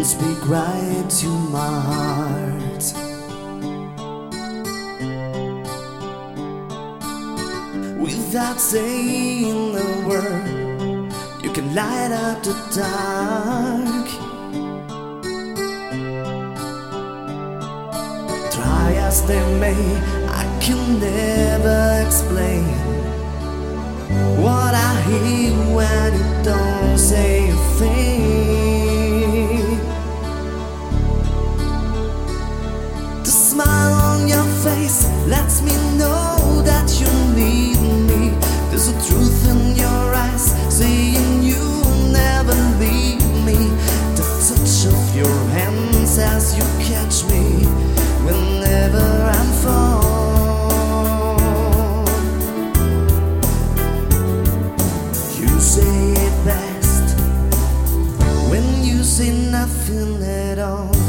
speak right to my heart. Without saying a word, you can light up the dark. Try as they may, I can never explain what I hear when you don't say a thing. The smile on your face lets me know that you need me. There's a truth in your eyes saying you'll never leave me. The touch of your hands as you catch me whenever I'm falling. You say it best when you say nothing at all.